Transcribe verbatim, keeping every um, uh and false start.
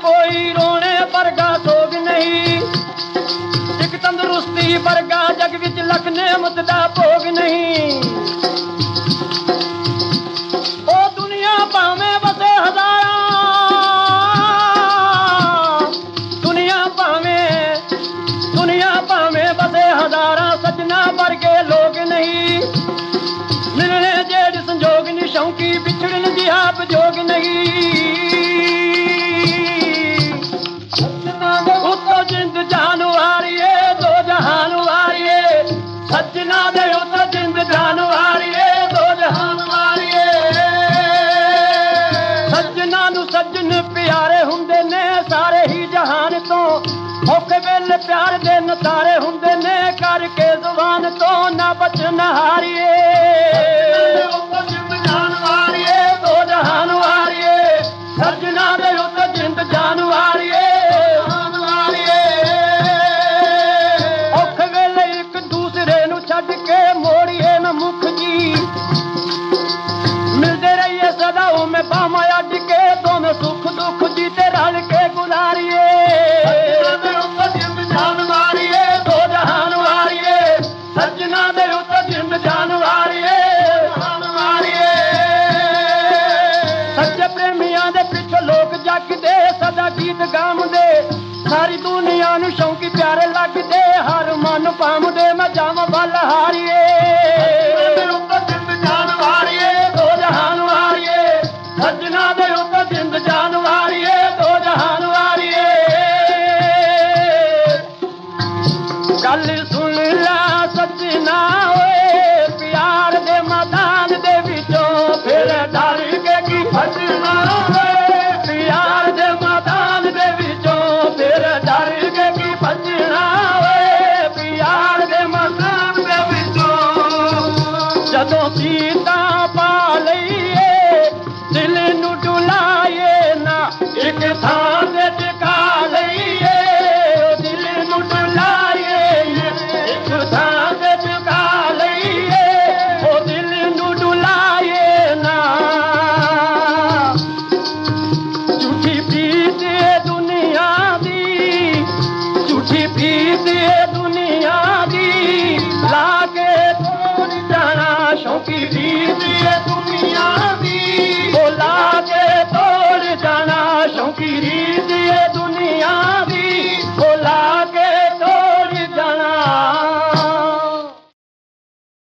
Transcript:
कोई रोने वर्गा सोग नहीं, एक तंदुरुस्ती वर्गा जग विच लख नेमत दा भोग नहीं। ओ दुनिया भावें वसे हजारां, दुनिया भावें दुनिया भावें वसे हजारां, सजना वर्गे लोग नहीं। मिलने जेड़ संजोग नी शौकी, बिछड़न दी आप जोग नहीं। उत्तो जिंद जान वारिए दो जहान वारिए, सजना दे उत्तो जिंद जान वारिए दो जहान वारिए। सजना नू सज्जन प्यारे हुंदे ने सारे ही जहान तो, औखे वेले प्यार दे नतारे हुंदे ने, करके जुबान तो ना बचन हारिए। सजना दे उत्ते जिंद जान वारिए, औखे वेले एक दूसरे नू छड्ड के मोड़िए न मुख जी। मिलते रहिए सदा में बामा अड्ड के, दोनों सुख दुख जीते रल के गुजारिए। जान वारिए दो जहान वारिए, सजना दे उत्ते जिंद जान वारिए जान वारिए। सच्चे प्रेमियां दे पिछे लोग जगदे, सदा गीत गावदे, सारी दुनिया नू शौकी प्यारे लगदे। हर मन पावदे मैं जावां बल हारिए।